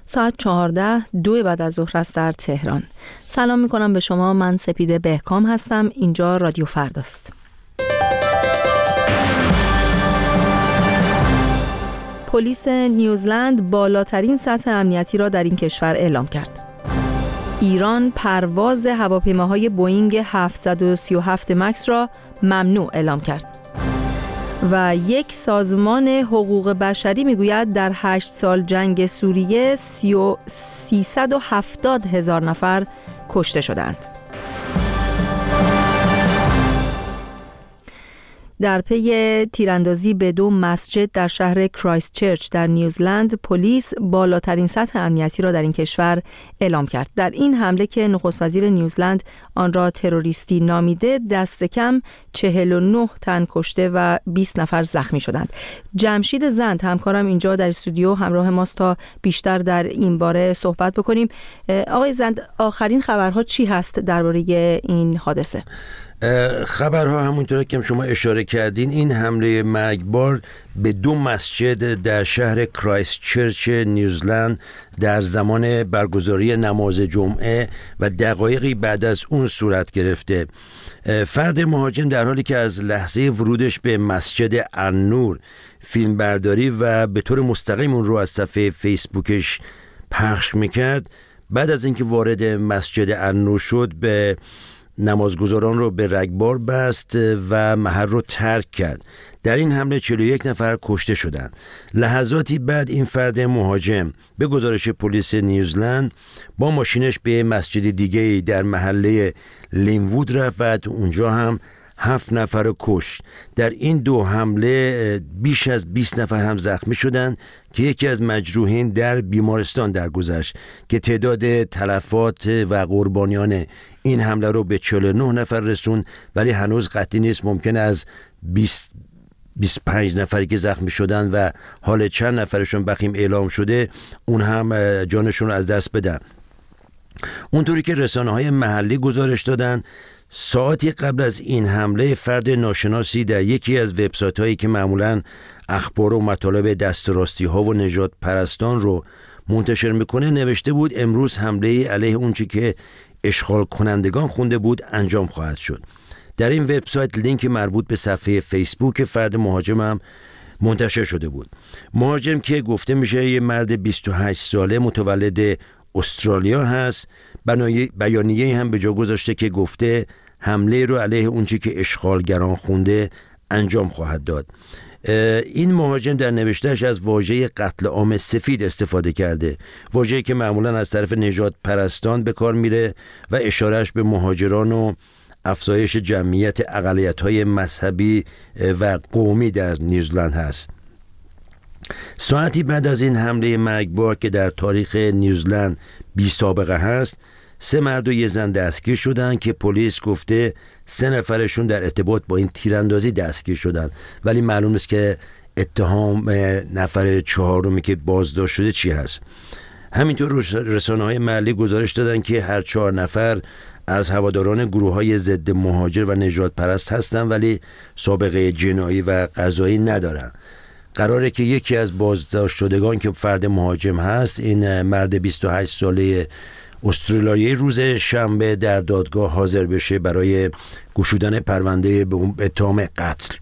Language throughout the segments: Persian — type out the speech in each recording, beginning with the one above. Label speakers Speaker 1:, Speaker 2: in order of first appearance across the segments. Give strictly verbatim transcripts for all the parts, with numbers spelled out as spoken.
Speaker 1: ساعت چهارده دو بعد از ظهر است در تهران. سلام میکنم به شما. من سپیده بهکام هستم. اینجا رادیو فرداست. پلیس نیوزلند بالاترین سطح امنیتی را در این کشور اعلام کرد. ایران پرواز هواپیماهای بوئینگ هفتصد و سی و هفت مکس را ممنوع اعلام کرد. و یک سازمان حقوق بشری میگوید در هشت سال جنگ سوریه سیصد و هفتاد هزار نفر کشته شدند. در پی تیراندازی به دو مسجد در شهر کرایست چرچ در نیوزلند، پلیس بالاترین سطح امنیتی را در این کشور اعلام کرد. در این حمله که نخست وزیر نیوزلند آن را تروریستی نامیده، دست کم چهل و نه تن کشته و بیست نفر زخمی شدند. جمشید زند همکارم اینجا در استودیو همراه ماست تا بیشتر در این باره صحبت بکنیم. آقای زند، آخرین خبرها چی هست درباره این حادثه؟
Speaker 2: خبرها همونطور که شما اشاره کردین، این حمله مرگبار به دو مسجد در شهر کرایست چرچ نیوزلند در زمان برگزاری نماز جمعه و دقایقی بعد از اون صورت گرفته. فرد مهاجم در حالی که از لحظه ورودش به مسجد النور فیلم برداری و به طور مستقیم اون رو از صفحه فیسبوکش پخش میکرد، بعد از اینکه وارد مسجد النور شد به نمازگزاران رو به رگبار بست و محل رو ترک کرد. در این حمله چهل و یک نفر کشته شدند. لحظاتی بعد این فرد مهاجم به گزارش پلیس نیوزلند با ماشینش به مسجد دیگه‌ای در محله لینوود رفت و اونجا هم هفت نفر کشت. در این دو حمله بیش از بیست نفر هم زخمی شدند که یکی از مجروحین در بیمارستان درگذشت که تعداد تلفات و قربانیان این حمله رو به چهل و نه نفر رسون، ولی هنوز قطعی نیست. ممکنه از بیست بیست و پنج نفری که زخمی شدن و حال چند نفرشون بخیم اعلام شده اون هم جانشون رو از دست بدن. اونطوری که رسانه‌های محلی گزارش دادن، ساعتی قبل از این حمله فرد ناشناسی در یکی از وبسایت‌هایی که معمولاً اخبار و مطالب دست راستی ها و نجات پرستان رو منتشر میکنه نوشته بود امروز حمله علیه اون چی که اشغال کنندگان خونده بود انجام خواهد شد. در این وبسایت لینک مربوط به صفحه فیسبوک فرد مهاجم هم منتشر شده بود. مهاجم که گفته میشه یه مرد بیست و هشت ساله متولد استرالیا هست، بیانیه هم به جا گذاشته که گفته حمله رو علیه اون چی که اشغالگران خونده انجام خواهد داد. این مهاجم در نوشتهش از واژه قتل عام سفید استفاده کرده، واژه‌ای که معمولا از طرف نجات پرستان به کار میره و اشارهش به مهاجران و افزایش جمعیت اقلیت‌های مذهبی و قومی در نیوزلند هست. ساعتی بعد از این حمله مرگبار که در تاریخ نیوزلند بی سابقه هست، سه مرد و یه زن دستگیر شدن که پلیس گفته سه نفرشون در ارتباط با این تیراندازی دستگیر شدن، ولی معلوم نیست که اتهام نفر چهارمی که بازداشت شده چی هست. همینطور رسانه‌های محلی گزارش دادن که هر چهار نفر از هواداران گروه‌های ضد مهاجر و نجات پرست هستن ولی سابقه جنایی و قضایی ندارن. قراره که یکی از بازداشت شدگان که فرد مهاجم هست، این مرد بیست و هشت ساله استرالیایی، روز شنبه در دادگاه حاضر بشه برای گشودن پرونده به اتهام قتل.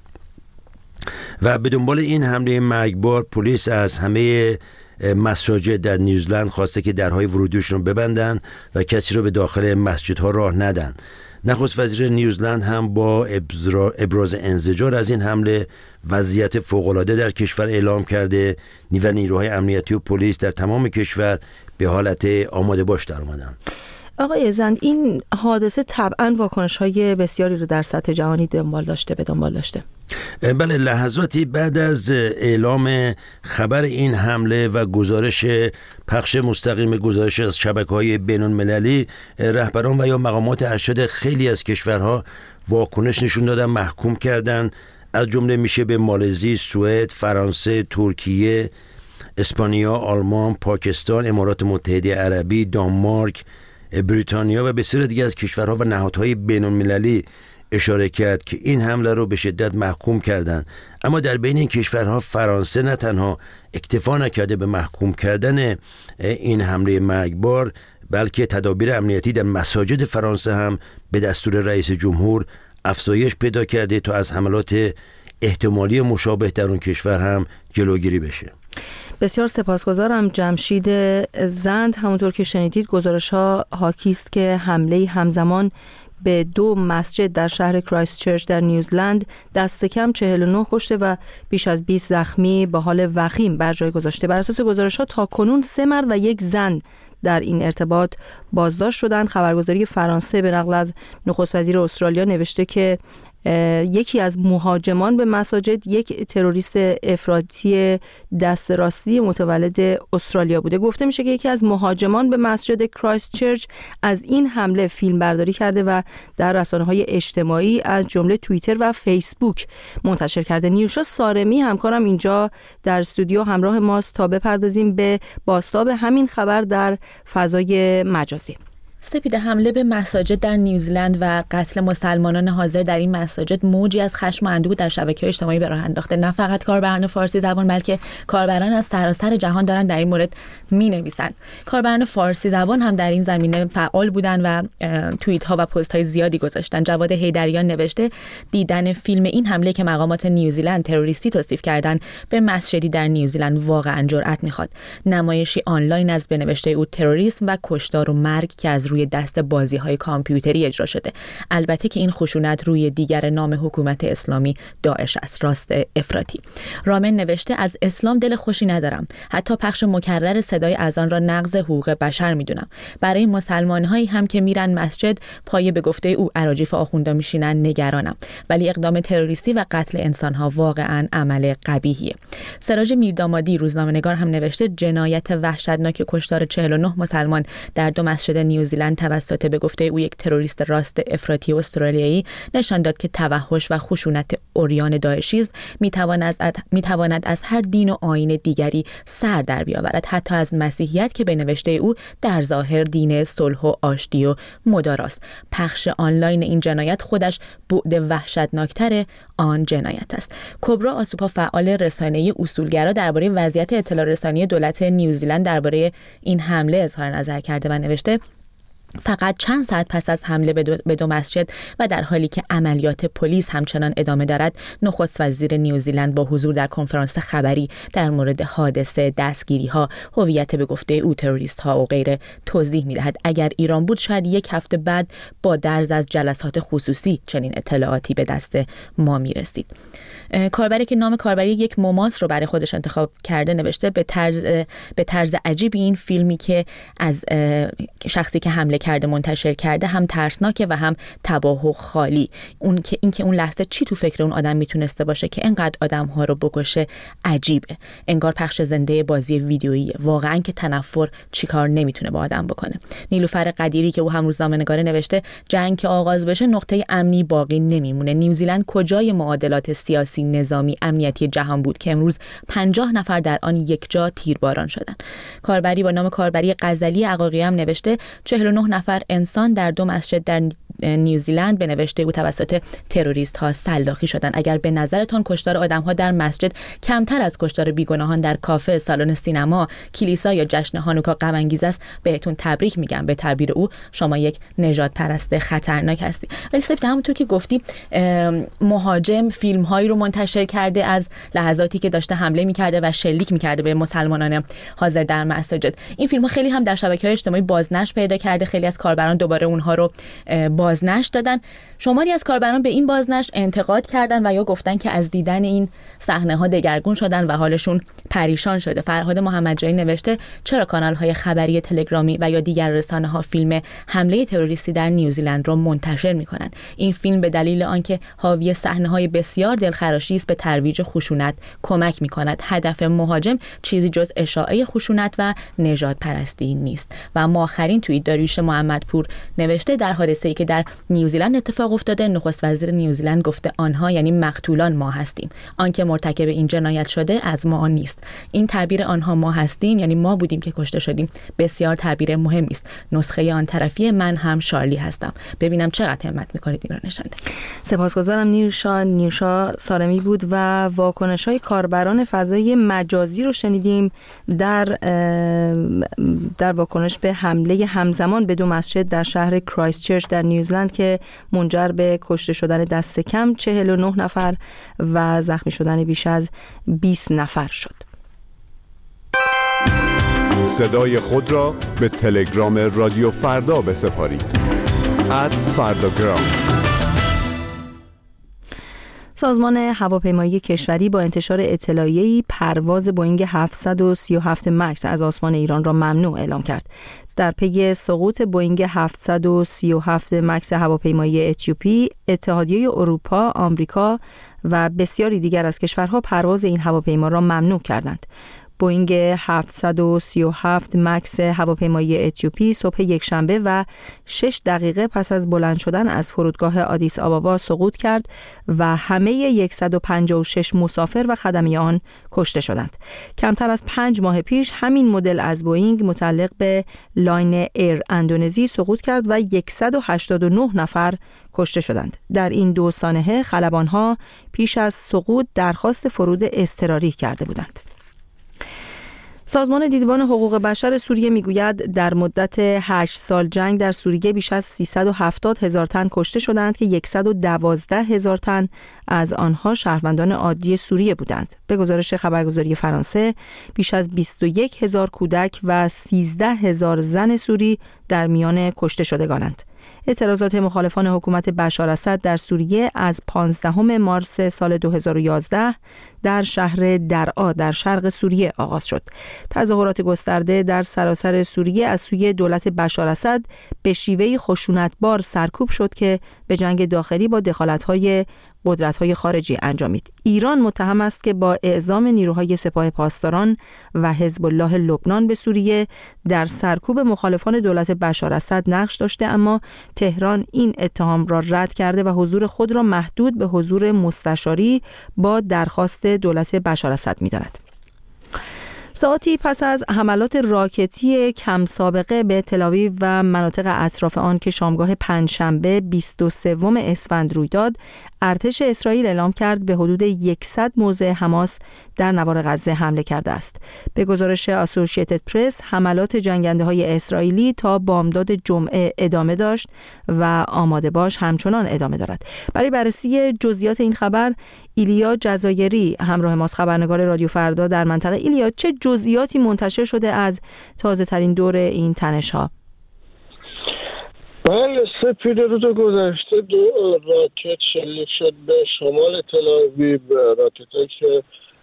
Speaker 2: و به دنبال این حمله مرگبار پلیس از همه مساجد در نیوزلند خواسته که درهای ورودیشون رو ببندن و کسی رو به داخل مسجدها راه ندن. نخست وزیر نیوزلند هم با ابراز انزجار از این حمله وضعیت فوق‌العاده در کشور اعلام کرده و نیروهای امنیتی و پلیس در تمام کشور به حالت آماده باش در اومدن.
Speaker 1: آقای زند، این حادثه طبعاً واکنش‌های بسیاری رو در سطح جهانی دنبال داشته به دنبال داشته.
Speaker 2: بله، لحظاتی بعد از اعلام خبر این حمله و گزارش پخش مستقیم گزارش از شبکه‌های بین‌المللی، رهبران و یا مقامات ارشد خیلی از کشورها واکنش نشون دادن، محکوم کردن. از جمله میشه به مالزی، سوئد، فرانسه، ترکیه، اسپانیا، آلمان، پاکستان، امارات متحده عربی، دانمارک، بریتانیا و بسیار دیگر از کشورها و نهادهای بین‌المللی اشاره کرد که این حمله رو به شدت محکوم کردند. اما در بین این کشورها فرانسه نه تنها اکتفا نکرده به محکوم کردن این حمله مرگبار، بلکه تدابیر امنیتی در مساجد فرانسه هم به دستور رئیس جمهور افزایش پیدا کرده تا از حملات احتمالی مشابه در اون کشور هم جلوگیری بشه.
Speaker 1: بسیار سپاسگزارم. جمشید زند، همونطور که شنیدید گزارش ها حاکی است که حمله همزمان به دو مسجد در شهر کرایست چرچ در نیوزلند دست کم چهل و نه کشته و بیش از بیست زخمی به حال وخیم بر جای گذاشته. بر اساس گزارش ها تا کنون سه مرد و یک زن در این ارتباط بازداشت شدند. خبرگزاری فرانسه به نقل از نخست وزیر استرالیا نوشته که یکی از مهاجمان به مساجد یک تروریست افراطی دست راستی متولد استرالیا بوده. گفته میشه که یکی از مهاجمان به مسجد کرایست چرچ از این حمله فیلم برداری کرده و در رسانه‌های اجتماعی از جمله توییتر و فیسبوک منتشر کرده. نیوشا سارمی همکارم اینجا در استودیو همراه ماست تا بپردازیم به بازتاب همین خبر در فضای مجازی.
Speaker 3: سپید، حمله به مساجد در نیوزلند و قتل مسلمانان حاضر در این مساجد موجی از خشم و اندوه در شبکه‌های اجتماعی به راه انداخته. نه فقط کاربران فارسی زبان بلکه کاربران از سراسر جهان دارن در این مورد می‌نویسن. کاربران فارسی زبان هم در این زمینه فعال بودن و توییت‌ها و پست‌های زیادی گذاشتن. جواد حیدریان نوشته دیدن فیلم این حمله که مقامات نیوزیلند تروریستی توصیف کردن به مسجدی در نیوزیلند واقعاً جرأت می‌خواد. نمایشی آنلاین از بنوشته او تروریسم و کشتار و مرگ که از روی دست بازی‌های کامپیوتری اجرا شده. البته که این خشونت روی دیگر نام حکومت اسلامی داعش است. راست افراطی. رامن نوشته از اسلام دل خوشی ندارم. حتی پخش مکرر صدای اذان را نقض حقوق بشر میدونم. برای مسلمان‌هایی هم که میرن مسجد پایه به گفته او اراجیف آخوندا میشینن نگرانم. ولی اقدام تروریستی و قتل انسان‌ها واقعاً عمل قبیحیه. سراج میردامادی روزنامه‌نگار هم نوشته جنایت وحشتناک کشتار چهل و نه مسلمان در دو مسجد نیوزیلند توسط به گفته او یک تروریست راست افراطی استرالیایی نشان داد که توحش و خشونت عریان داعشیسم میتواند از میتواند از هر دین و آیین دیگری سر در بیاورد، حتی از مسیحیت که به نوشته او در ظاهر دین صلح و آشتی و مداراست. پخش آنلاین این جنایت خودش بعد وحشتناکتر آن جنایت است. کبرا آسوپا، فعال رسانه‌ای اصولگرا، درباره وضعیت اطلاع رسانی دولت نیوزیلند درباره این حمله اظهار نظر کرده و نوشته فقط چند ساعت پس از حمله به دو, به دو مسجد و در حالی که عملیات پلیس همچنان ادامه دارد، نخست وزیر نیوزیلند با حضور در کنفرانس خبری در مورد حادثه، دستگیری‌ها، هویت به گفته او تروریست‌ها و غیره توضیح می‌دهد. اگر ایران بود شاید یک هفته بعد با درز از جلسات خصوصی چنین اطلاعاتی به دست ما می‌رسید. کاربری که نام کاربری یک مماس رو برای خودش انتخاب کرده نوشته به طرز به طرز عجیبی این فیلمی که از شخصی که حمله کرده منتشر کرده هم ترسناکه و هم تباه و خالی. اون که این که اون لحظه چی تو فکر اون آدم میتونسته باشه که اینقدر آدم‌ها رو بکشه عجیبه. انگار پخش زنده بازی ویدیویی. واقعا که تنفر چیکار نمیتونه با آدم بکنه. نیلوفر قدیری که او هم روزنامه‌نگار نوشته جنگ که آغاز بشه نقطه امنی باقی نمیمونه. نیوزیلند کجای معادلات سیاسی، نظامی، امنیتی جهان بود که امروز پنجاه نفر در آن یک جا تیرباران شدند. کاربری با نام کاربری غزلی عقاقی هم نوشته چهل و نه نفر انسان در دو مسجد در نیوزیلند به نوشته او توسط تروریست ها سلاخی شدند. اگر به نظرتان کشتار آدم ها در مسجد کمتر از کشتار بیگناهان در کافه، سالن سینما، کلیسا یا جشن هانوکا غم انگیز است، بهتون تبریک میگم. به تعبیر او شما یک نژاد پرست خطرناک هستی. ولی صرف همونطور که گفتی مهاجم فیلم هایی رو منتشر کرده از لحظاتی که داشته حمله میکرده و شلیک میکرده به مسلمانان حاضر در مساجد. این فیلم ها خیلی هم در شبکه‌های اجتماعی بازنشر پیدا کرده. خیلی از کاربران دوباره اونها رو بازنشر دادن. شماری از کاربران به این بازنشر انتقاد کردن و یا گفتن که از دیدن این صحنه ها دگرگون شدن و حالشون پریشان شده. فرهاد محمدجایی نوشته چرا کانال های خبری تلگرامی و یا دیگر رسانه ها فیلم حمله تروریستی در نیوزیلند رو منتشر میکنن؟ این فیلم به دلیل آنکه حاوی صحنه های بسیار دلخراشی است به ترویج خشونت کمک میکند. هدف مهاجم چیزی جز اشاعه خشونت و نژاد پرستی نیست. و اما آخرین توییت داریوش محمدپور نوشته در حادثه‌ای که در نیوزیلند اتفاق افتاده نخست وزیر نیوزیلند گفته آنها یعنی مقتولان ما هستیم، آنکه مرتکب این جنایت شده از ما نیست. این تعبیر آنها ما هستیم یعنی ما بودیم که کشته شدیم بسیار تعبیر مهمی است. نسخه آن طرفی من هم شارلی هستم. ببینم چقدر همت میکنید این را نشان دهید.
Speaker 1: سپاسگزارم نیوشا نیوشا سارمی عالمی بود و واکنش‌های کاربران فضای مجازی رو شنیدیم در در واکنش به حمله همزمان به دو مسجد در شهر کرایست چرچ در نیوزلند که منجر به کشته شدن دست کم چهل و نه نفر و زخمی شدن بیش از بیست نفر شد.
Speaker 4: صدای خود را به تلگرام رادیو فردا بسپارید. ات فرداگرام.
Speaker 1: سازمان هواپیمایی کشوری با انتشار اطلاعیه‌ای پرواز بوئینگ هفتصد و سی و هفت مکس از آسمان ایران را ممنوع اعلام کرد. در پی سقوط بوئینگ هفتصد و سی و هفت مکس هواپیمایی اتیوپی، اتحادیه اروپا، آمریکا و بسیاری دیگر از کشورها پرواز این هواپیما را ممنوع کردند. بوئینگ هفتصد و سی و هفت مکس هواپیمایی اتیوپی صبح یکشنبه و شش دقیقه پس از بلند شدن از فرودگاه آدیس آبابا سقوط کرد و همه صد و پنجاه و شش مسافر و خدمه آن کشته شدند. کمتر از پنج ماه پیش همین مدل از بوئینگ متعلق به لاین ایر اندونزی سقوط کرد و صد و هشتاد و نه نفر کشته شدند. در این دو سانحه خلبان‌ها پیش از سقوط درخواست فرود اضطراری کرده بودند. سازمان دیدبان حقوق بشر سوریه میگوید در مدت هشت سال جنگ در سوریه بیش از سیصد و هفتاد هزار تن کشته شدند که صد و دوازده هزار تن از آنها شهروندان عادی سوریه بودند. به گزارش خبرگزاری فرانسه بیش از بیست و یک هزار کودک و سیزده هزار زن سوری در میان کشته شدگانند. اعتراضات مخالفان حکومت بشار اسد در سوریه از پانزدهم مارس سال دو هزار و یازده در شهر درعا در شرق سوریه آغاز شد. تظاهرات گسترده در سراسر سوریه از سوی دولت بشار اسد به شیوهی خشونتبار سرکوب شد که به جنگ داخلی با دخالت‌های قدرت‌های خارجی انجامید. ایران متهم است که با اعزام نیروهای سپاه پاسداران و حزب الله لبنان به سوریه در سرکوب مخالفان دولت بشار اسد نقش داشته، اما تهران این اتهام را رد کرده و حضور خود را محدود به حضور مستشاری با درخواست دولت بشار اسد می‌داند. ساعتی پس از حملات راکتی کم سابقه به تل‌آویو و مناطق اطراف آن که شامگاه پنجشنبه بیست و سوم اسفند روی داد، ارتش اسرائیل اعلام کرد به حدود صد موضع حماس در نوار غزه حمله کرده است. به گزارش اسوسییتد پرس، حملات جنگنده‌های اسرائیلی تا بامداد جمعه ادامه داشت و آماده باش همچنان ادامه دارد. برای بررسی جزئیات این خبر، ایلیا جزایری همراه ماست، خبرنگار رادیو فردا در منطقه. ایلیا، چه جزئیاتی منتشر شده از تازه ترین دور این تنش‌ها؟
Speaker 5: بله، سپید روز گذشته دو راکت شلیک شد به شمال تل‌آویو، راکت‌هایی که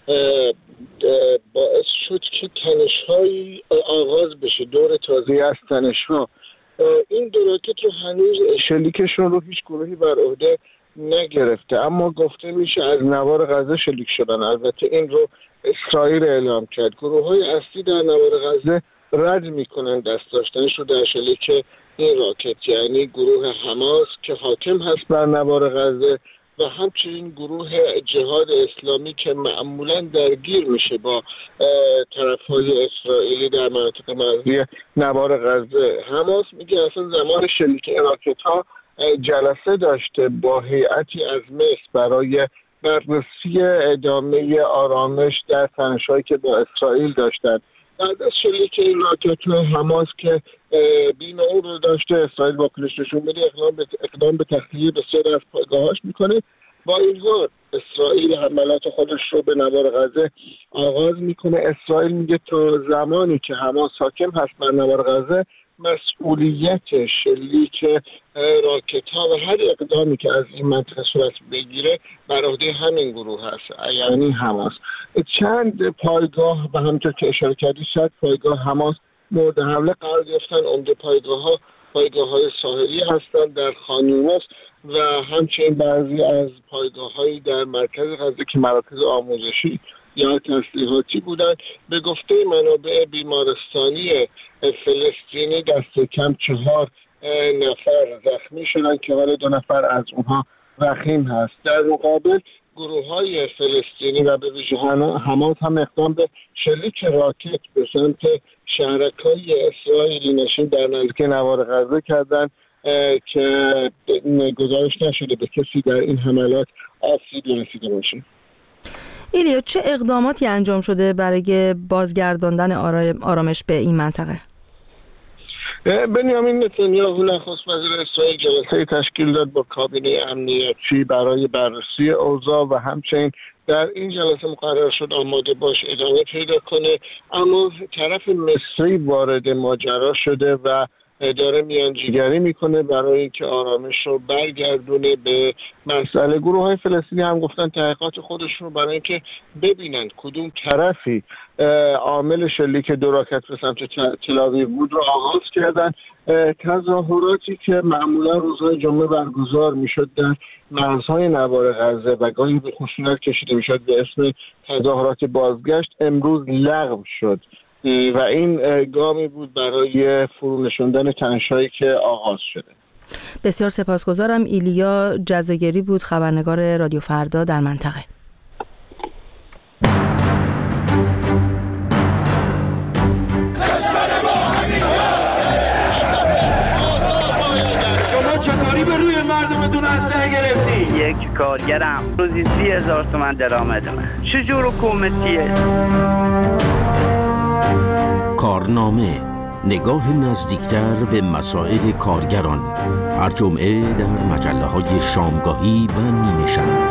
Speaker 5: باعث شد که تنش‌هایی آغاز بشه، دور تازه‌ای از تنش‌ها. این دو راکت رو هنوز شلیکشون رو هیچ گروهی بر عهده نگرفته، اما گفته میشه از نوار غزه شلیک شدن. البته این رو اسرائیل اعلام کرد. گروه‌های اصلی در نوار غزه رد میکنن دست داشتنش رو در شلیک این راکت، یعنی گروه حماس که حاکم هست بر نوار غزه و همچنین گروه جهاد اسلامی که معمولا درگیر میشه با طرف‌های اسرائیلی در مناطق مرزی نوار غزه. حماس میگه اصلا زمان شلیک راکت‌ها جلسه داشته با هیئتی از مصر برای بررسی ادامه آرامش در تنش‌هایی که با اسرائیل داشتند. بعد از شلیک این راکت حماس که بیم اون رو داشته اسرائیل واکنش نشون بده، اقدام به اقدام به تخلیه بسیاری از پایگاه‌هاش میکنه. با این حال اسرائیل حملات خودش رو به نوار غزه آغاز میکنه. اسرائیل میگه تا زمانی که حماس حاکم هست بر نوار غزه، مسئولیت شلیک راکت ها و هر اقدامی که از این منطقه صورت بگیره بر عهده همین گروه هست، یعنی حماس. چند پایگاه و همونطور که اشاره کردی صد پایگاه حماس مورد حمله قرار گرفتن. عمده پایگاه ها پایگاه های ساحلی هستند در خان یونس و همچنین بعضی از پایگاه هایی در مرکز غزه که مراکز آموزشی یا تسلیحاتی بودند. به گفته منابع بیمارستانی فلسطینی دست کم چهار نفر زخمی شدند که حالا دو نفر از اونها وخیم هست. در مقابل گروه های فلسطینی و به ویژه حماس هم اقدام به شلیک راکت به سمت شهرک‌های اسرائیلی نشین در نزدیکی نوار غزه کردند که گزارش نشده به کسی در این حملات آسیبی رسیده باشه.
Speaker 1: ایلیا، چه اقداماتی انجام شده برای بازگرداندن آرامش به این منطقه؟
Speaker 5: بنیامین نتانیاهو نخست وزیر اسرائیل جلسه تشکیل داد با کابینه امنیتی برای بررسی اوضاع و همچنین در این جلسه مقرر شد آماده باش ادامه پیدا کنه، اما طرف مصری وارد ماجرا شده و داره میانجیگری میکنه برای اینکه آرامش رو برگردونه به مسئله. گروه های فلسطینی هم گفتن تحقیقات خودشون رو برای اینکه ببینن کدوم طرفی عامل شلیک دو راکت به سمت تل آویو بود رو آغاز کردن. تظاهراتی که معمولا روزهای جمعه برگزار میشد در مرزهای نوار غزه و گاهی به خشونت کشیده میشد به اسم تظاهرات بازگشت، امروز لغو شد و این گامی بود برای فرونشوندن تنش‌هایی که آغاز شده.
Speaker 1: بسیار سپاسگزارم. ایلیا جزایری بود، خبرنگار رادیو فردا در منطقه.
Speaker 6: شما چطوری به روی مردمتون اسلحه گرفتی؟
Speaker 7: یک کارگرم روزی سی هزار تومن درآمدمه. چجور حکومتیه؟
Speaker 8: کارنامه، نگاه نزدیکتر به مسائل کارگران، هر جمعه در مجله های شامگاهی و نیمه شب.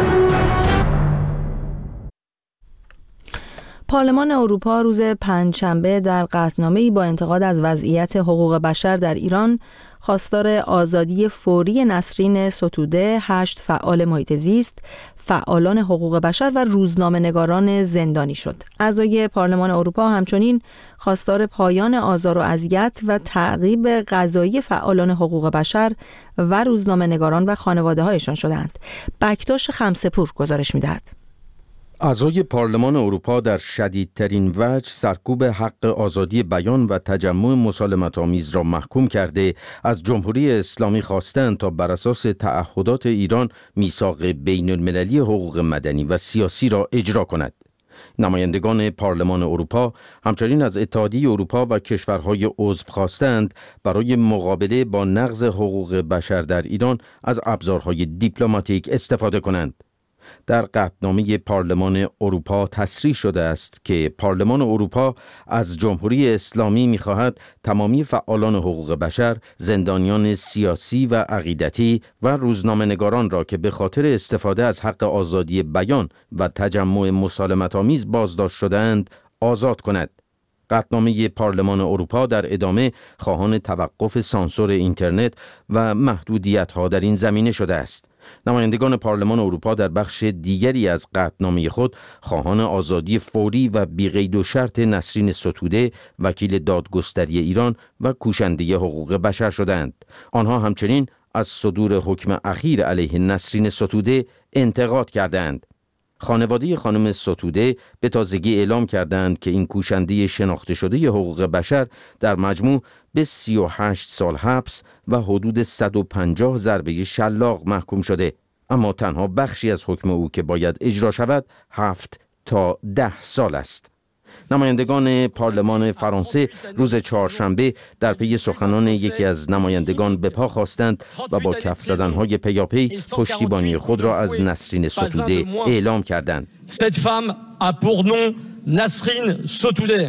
Speaker 1: پارلمان اروپا روز پنجشنبه در قطعنامه‌ای با انتقاد از وضعیت حقوق بشر در ایران خواستار آزادی فوری نسرین ستوده، هشت فعال محیط زیست، فعالان حقوق بشر و روزنامه‌نگاران زندانی شد. اعضای پارلمان اروپا همچنین خواستار پایان آزار و اذیت و تعقیب قضایی فعالان حقوق بشر و روزنامه‌نگاران و خانواده‌هایشان شدند. بکتاش خمسه‌پور گزارش می‌دهد.
Speaker 9: اعضای پارلمان اروپا در شدیدترین وجه سرکوب حق آزادی بیان و تجمع مسالمت‌آمیز را محکوم کرده از جمهوری اسلامی خواستند تا بر اساس تعهدات ایران میثاق بین المللی حقوق مدنی و سیاسی را اجرا کند. نمایندگان پارلمان اروپا همچنین از اتحادیه اروپا و کشورهای عضو خواستند برای مقابله با نقض حقوق بشر در ایران از ابزارهای دیپلماتیک استفاده کنند. در قطعنامه پارلمان اروپا تصریح شده است که پارلمان اروپا از جمهوری اسلامی می‌خواهد تمامی فعالان حقوق بشر، زندانیان سیاسی و عقیدتی و روزنامه‌نگاران را که به خاطر استفاده از حق آزادی بیان و تجمع مسالمت‌آمیز بازداشت شده‌اند آزاد کند. قطعنامه پارلمان اروپا در ادامه خواهان توقف سانسور اینترنت و محدودیت‌ها در این زمینه شده است. نمایندگان پارلمان اروپا در بخش دیگری از قطعنامه خود خواهان آزادی فوری و بی‌قید و شرط نسرین ستوده، وکیل دادگستری ایران و کوشنده حقوق بشر شدند. آنها همچنین از صدور حکم اخیر علیه نسرین ستوده انتقاد کردند. خانواده خانم ستوده به تازگی اعلام کردند که این کوشنده شناخته شده حقوق بشر در مجموع به سی و هشت سال حبس و حدود صد و پنجاه ضربه شلاق محکوم شده، اما تنها بخشی از حکم او که باید اجرا شود هفت تا ده سال است. نمایندگان پارلمان فرانسه روز چهارشنبه در پی سخنان یکی از نمایندگان به پا خواستند و با کف زدن‌های پیاپی پشتیبانی خود را از نسرین ستوده اعلام کردند.
Speaker 10: Cette femme a pour nom Nasrin Sotoudeh.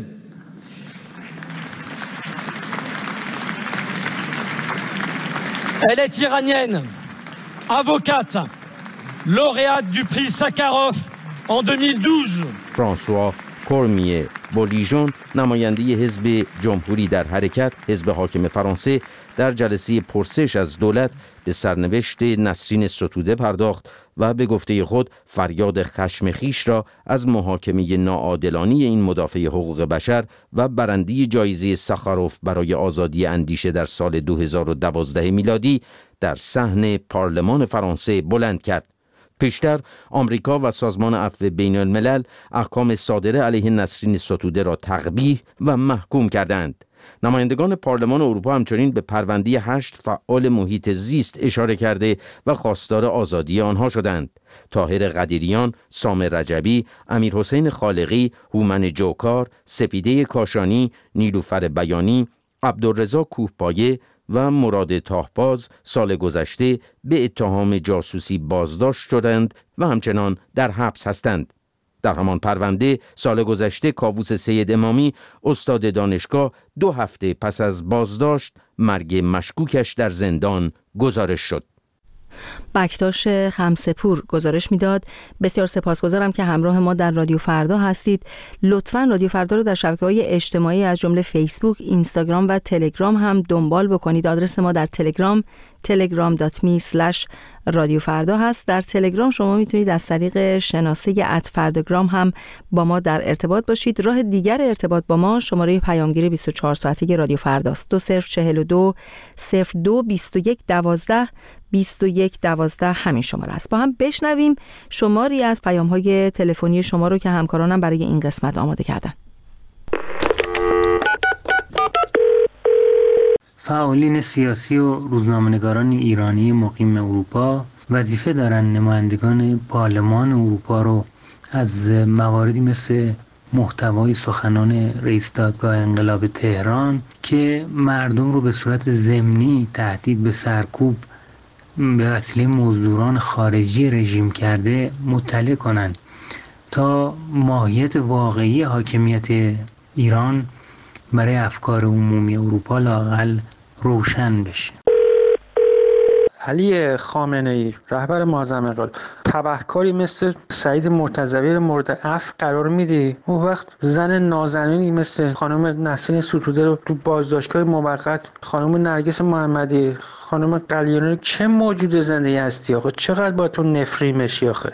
Speaker 10: Elle est iranienne, avocate, lauréate du prix Sakharov en deux mille douze.
Speaker 9: فرانسوا کورمیه بولیژون، نماینده حزب جمهوری در حرکت، حزب حاکم فرانسه، در جلسه پرسش از دولت به سرنوشت نسرین ستوده پرداخت و به گفته خود فریاد خشم خویش را از محاکمه ناعادلانه این مدافع حقوق بشر و برنده جایزه ساخاروف برای آزادی اندیشه در سال دو هزار و دوازده میلادی در صحن پارلمان فرانسه بلند کرد. پیشتر آمریکا و سازمان عفو بین الملل احکام صادره علیه نسرین ستوده را تقبیح و محکوم کردند. نمایندگان پارلمان اروپا همچنین به پرونده هشت فعال محیط زیست اشاره کرده و خواستار آزادی آنها شدند. طاهر قدیریان، سامر رجبی، امیرحسین خالقی، هومن جوکار، سپیده کاشانی، نیلوفر بیانی، عبدالرضا کوهپایه و مراد تاهباز سال گذشته به اتهام جاسوسی بازداشت شدند و همچنان در حبس هستند. در همان پرونده سال گذشته کاووس سید امامی استاد دانشگاه دو هفته پس از بازداشت مرگ مشکوکش در زندان گزارش شد.
Speaker 1: بکتاش خمسپور گزارش میداد: بسیار سپاسگزارم که همراه ما در رادیو فردا هستید. لطفاً رادیو فردا رو در شبکه‌های اجتماعی از جمله فیسبوک، اینستاگرام و تلگرام هم دنبال بکنید. آدرس ما در تلگرام تلگرام دات می اسلش رادیو فردا هست. در تلگرام شما میتونید از طریق شناسه ات فرداگرام هم با ما در ارتباط باشید. راه دیگر ارتباط با ما شماره پیامگیر بیست و چهار ساعته رادیو فرداست: دو صفر چهل و دو صفر دو بیست و یک دوازده بیست و یک دوازده همین شماره است. با هم بشنویم شماری از پیام‌های تلفنی شما رو که همکارانم برای این قسمت آماده کردن.
Speaker 11: فعالین سیاسی و روزنامه‌نگاران ایرانی مقیم اروپا وظیفه دارند نمایندگان پارلمان اروپا رو از مواردی مثل محتوای سخنان رئیس دادگاه انقلاب تهران که مردم رو به صورت ضمنی تهدید به سرکوب به وسیله مزدوران خارجی رژیم کرده مطلع کنند تا ماهیت واقعی حاکمیت ایران برای افکار عمومی اروپا لااقل روشن بشه.
Speaker 12: علی خامنه‌ای رهبر معظم انقلاب تبهکاری مثل سعید مرتضوی مورد عفو قرار میدی، اون وقت زن نازنینی مثل خانم نسرین ستوده رو تو بازداشتگاه موقت، خانم نرگس محمدی، خانم قلیانی، چه موجود زندگی هستی آخه؟ چقدر با تو نفرین بشی آخه؟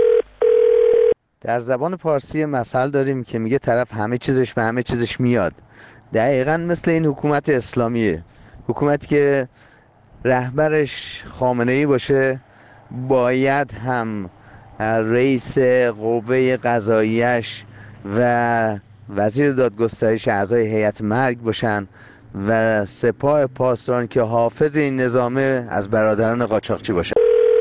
Speaker 13: در زبان پارسی مثل داریم که میگه طرف همه چیزش به همه چیزش میاد. دقیقاً مثل این حکومت اسلامیه، حکومتی که رهبرش خامنه‌ای باشه باید هم رئیس قوه قضاییش و وزیر دادگستریش اعضای هیئت مرگ باشن و سپاه پاسداران که حافظ این نظامه از برادران قاچاقچی باشن.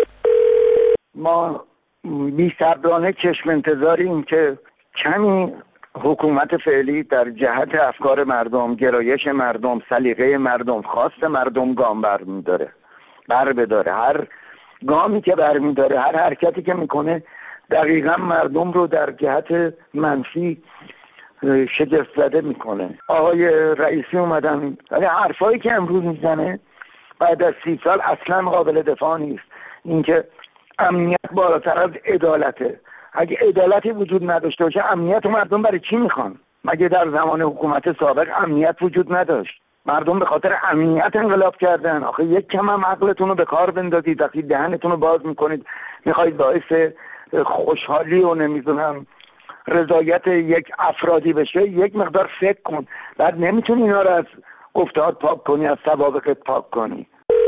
Speaker 14: ما بی صبرانه چشم انتظاریم که کمی حکومت فعلی در جهت افکار مردم، گرایش مردم، سلیقه مردم، خواست مردم گام برمی‌داره بر بداره. هر گامی که برمی‌داره، هر حرکتی که میکنه دقیقاً مردم رو در جهت منفی شگفت زده میکنه. آقای رئیسی اومدن ولی حرفایی که امروز میزنه بعد از سی سال اصلا قابل دفاع نیست. اینکه امنیت بالاتر از عدالته. اگه عدالتی وجود نداشته باشه امنیت مردم برای چی میخوان؟ مگه در زمان حکومت سابق امنیت وجود نداشت؟ مردم به خاطر امنیت انقلاب کردن. آخه یک کم هم عقلتون رو به کار بندازید. وقتی دهنتون رو باز میکنید میخواید باعث خوشحالی و نمیدونم رضایت یک افرادی بشه، یک مقدار فکر کن. بعد نمیتونی اینا رو از گفتهات پاک کنی، از سوابقت پاک کنی.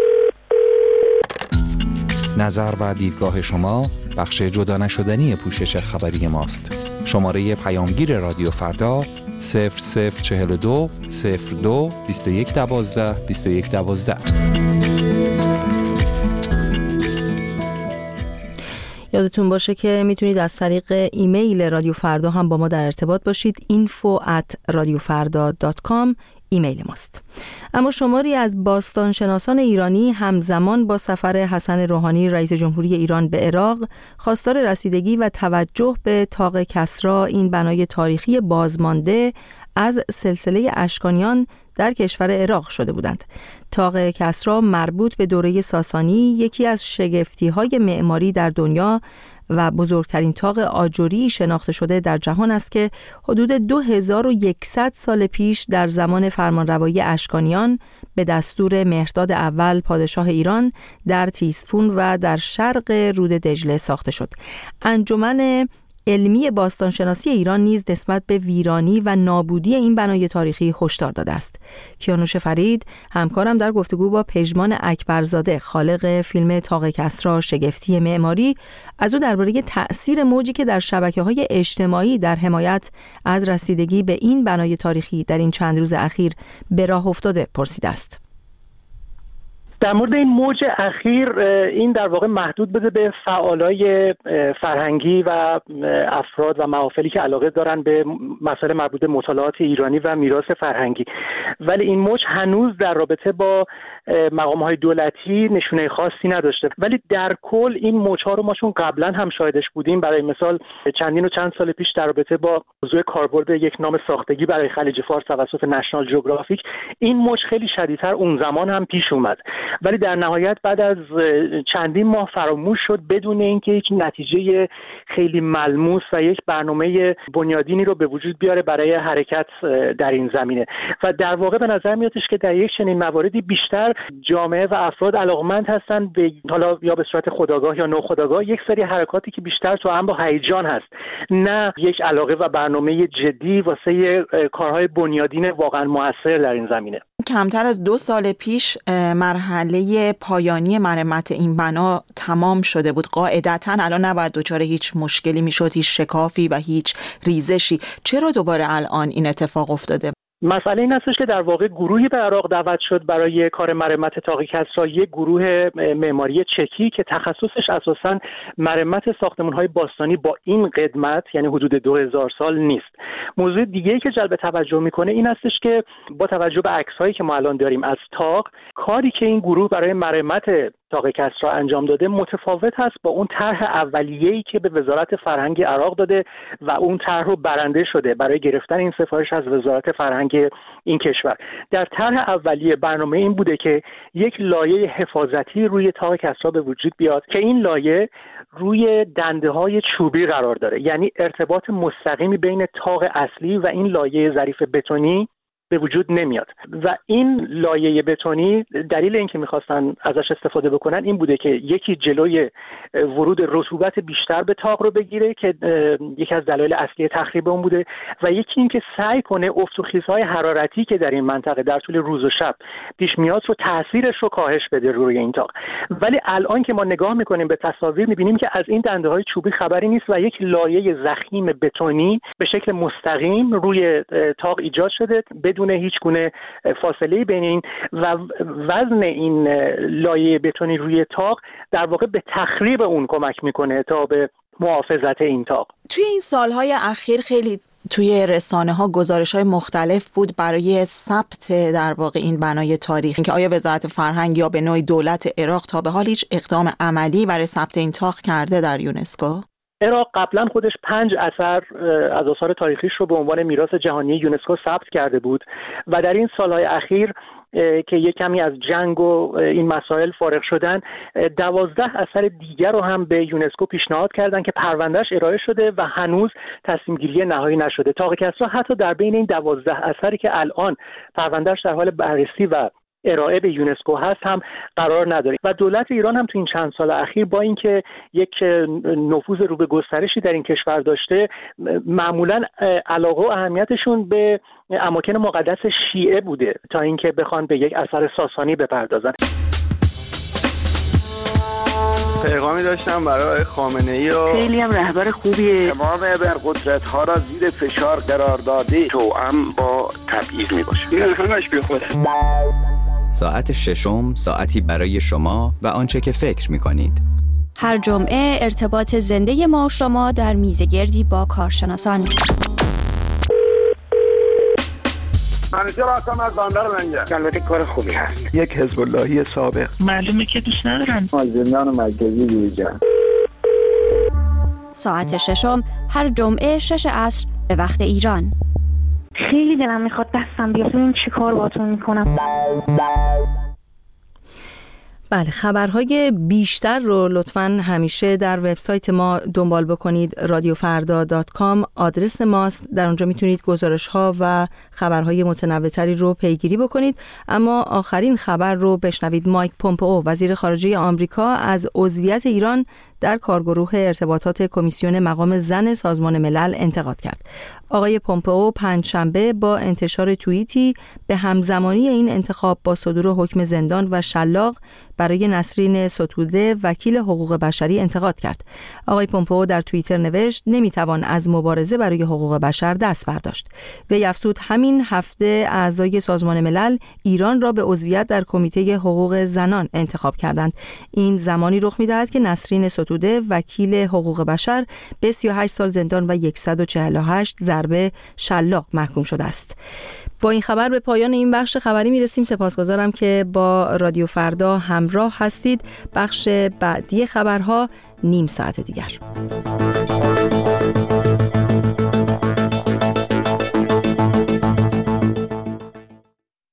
Speaker 15: نظر و دیدگاه شما بخش جدا نشدنی پوشش خبری ماست. شماره پیامگیر رادیو فردا صفر صفر چهل و دو صفر دو بیست و یک دوازده بیست و یک دوازده.
Speaker 1: یادتون باشه که میتونید از طریق ایمیل رادیو فردا هم با ما در ارتباط باشید. اینفو ات رادیو فردا دات کام ایمیل ماست. اما شماری از باستانشناسان ایرانی همزمان با سفر حسن روحانی رئیس جمهوری ایران به عراق خواستار رسیدگی و توجه به طاق کسری، این بنای تاریخی بازمانده از سلسله اشکانیان در کشور عراق شده بودند. طاق کسری مربوط به دوره ساسانی، یکی از شگفتی‌های معماری در دنیا و بزرگترین طاق آجری شناخته شده در جهان است که حدود دو هزار و صد سال پیش در زمان فرمانروایی اشکانیان به دستور مهرداد اول پادشاه ایران در تیسفون و در شرق رود دجله ساخته شد. انجمن علمی باستانشناسی ایران نیز نسبت به ویرانی و نابودی این بنای تاریخی هشدار داده است. کیانوش فرید همکارم در گفتگو با پژمان اکبرزاده خالق فیلم طاق کسری شگفتی معماری از او درباره تأثیر موجی که در شبکه‌های اجتماعی در حمایت از رسیدگی به این بنای تاریخی در این چند روز اخیر به راه افتاده پرسیده است.
Speaker 12: در مورد این موج اخیر، این در واقع محدود بوده به فعالای فرهنگی و افراد و محافلی که علاقه دارن به مسائل مربوط به مطالعات ایرانی و میراث فرهنگی، ولی این موج هنوز در رابطه با مقام‌های دولتی نشونه خاصی نداشته. ولی در کل این موج‌ها رو ما چون قبلا هم شاهدش بودیم، برای مثال چندین و چند سال پیش در رابطه با موضوع کاربرد یک نام ساختگی برای خلیج فارس توسط نشنال جیوگرافیک، این موج خیلی شدیدتر اون زمان هم پیش اومد، ولی در نهایت بعد از چندین ماه فراموش شد بدون اینکه یک نتیجه خیلی ملموس و یک برنامه بنیادینی رو به وجود بیاره برای حرکت در این زمینه. و در واقع به نظر میادش که در یک چنین مواردی بیشتر جامعه و افراد علاقمند هستن به، حالا یا به صورت خودآگاه یا ناخودآگاه، یک سری حرکاتی که بیشتر تو هم با هیجان هست، نه یک علاقه و برنامه جدی واسه کارهای بنیادین واقعا موثر در این زمینه.
Speaker 16: کمتر از دو سال پیش مرحله پایانی مرمت این بنا تمام شده بود. قاعدتاً الان نباید دچار هیچ مشکلی میشد، هیچ شکافی و هیچ ریزشی. چرا دوباره الان این اتفاق افتاده؟
Speaker 12: مسئله این هستش که در واقع گروهی به عراق دعوت شد برای کار مرمت طاق کسری، یک گروه معماری چکی که تخصصش اساساً مرمت ساختمان‌های باستانی با این قدمت، یعنی حدود دو هزار سال نیست. موضوع دیگه‌ای که جلب توجه میکنه این هستش که با توجه به عکس‌هایی که ما الان داریم از طاق، کاری که این گروه برای مرمت طاق کسری انجام داده متفاوت هست با اون طرح اولیه‌ای که به وزارت فرهنگ عراق داده و اون طرح رو برنده شده برای گرفتن این سفارش از وزارت فرهنگ این کشور. در طرح اولیه برنامه این بوده که یک لایه حفاظتی روی طاق کسری به وجود بیاد که این لایه روی دنده‌های چوبی قرار داره، یعنی ارتباط مستقیمی بین طاق اصلی و این لایه ظریف بتونی به وجود نمیاد. و این لایه بتونی دلیل اینکه میخواستن ازش استفاده بکنن این بوده که یکی جلوی ورود رطوبت بیشتر به طاق رو بگیره که یکی از دلایل اصلی تخریب اون بوده، و یکی اینکه سعی کنه افت و خیزهای حرارتی که در این منطقه در طول روز و شب پیش میاد رو تاثیرش رو کاهش بده روی این طاق. ولی الان که ما نگاه میکنیم به تصاویر میبینیم که از این دنده‌های چوبی خبری نیست و یک لایه ضخیم بتونی به شکل مستقیم روی طاق ایجاد شده بدون هیچ گونه فاصله بین این، و وزن این لایه بتونی روی طاق در واقع به تخریب اون کمک میکنه تا به محافظت این طاق.
Speaker 16: توی این سالهای اخیر خیلی توی رسانه ها گزارش های مختلف بود برای ثبت در واقع این بنای تاریخی که آیا وزارت فرهنگ یا به نوعی دولت عراق تا به حال هیچ اقدام عملی برای ثبت این طاق کرده در یونسکو؟
Speaker 12: عراق قبلا خودش پنج اثر از آثار تاریخیش رو به عنوان میراث جهانی یونسکو ثبت کرده بود و در این سالهای اخیر که یک کمی از جنگ و این مسائل فارغ شدن، دوازده اثر دیگر رو هم به یونسکو پیشنهاد کردن که پروندهش ارائه شده و هنوز تصمیم گیری نهایی نشده. طاق کسری حتی در بین این دوازده اثری که الان پروندهش در حال بررسی و ارائه به یونسکو هست هم قرار نداره. و دولت ایران هم تو این چند سال اخیر با اینکه یک نفوذ رو به گسترشی در این کشور داشته، معمولا علاقه و اهمیتشون به اماکن مقدس شیعه بوده تا اینکه بخوان به یک اثر ساسانی بپردازن.
Speaker 17: پیغامی داشتم برای خامنه‌ای و
Speaker 18: خیلی هم رهبر خوبیه.
Speaker 14: تمام ابرقدرت‌ها را زیر فشار قرار داده، توأم با تبعیض میباشه.
Speaker 17: این همش بی خوده.
Speaker 19: ساعت ششم، ساعتی برای شما و آنچه که فکر می‌کنید.
Speaker 20: هر جمعه ارتباط زنده ما و شما در میزگردی با کارشناسان.
Speaker 14: منیجر هستم از بندر منجر. البته کار خوبی هست.
Speaker 17: یک حزب اللهی سابق.
Speaker 18: معلومه که دوست ندارن.
Speaker 14: از زندان مرکزی بیرون.
Speaker 20: ساعت ششم هر جمعه شش عصر به وقت ایران.
Speaker 18: خیلی دلم میخواد دستم بیاد ببینم چی کار باهاتون میکنم.
Speaker 1: بله، خبرهای بیشتر رو لطفاً همیشه در وبسایت ما دنبال بکنید. رادیو فردا دات کام آدرس ماست. در اونجا میتونید گزارش‌ها و خبرهای متنوع‌تری رو پیگیری بکنید. اما آخرین خبر رو بشنوید. مایک پومپئو وزیر خارجه آمریکا از عضویت ایران در کارگروه ارتباطات کمیسیون مقام زن سازمان ملل انتقاد کرد. آقای پومپئو پنجشنبه با انتشار توییتی به همزمانی این انتخاب با صدور حکم زندان و شلاق برای نسرین ستوده وکیل حقوق بشری انتقاد کرد. آقای پومپئو در توییتر نوشت نمیتوان از مبارزه برای حقوق بشر دست برداشت. وی افزود همین هفته اعضای سازمان ملل ایران را به عضویت در کمیته حقوق زنان انتخاب کردند. این زمانی رخ می‌دهد که نسرین ستوده وکیل حقوق بشر به سی و هشت سال زندان و صد و چهل و هشت ضربه شلاق محکوم شده است. با این خبر به پایان این بخش خبری میرسیم. سپاسگزارم که با رادیو فردا همراه هستید. بخش بعدی خبرها نیم ساعت دیگر.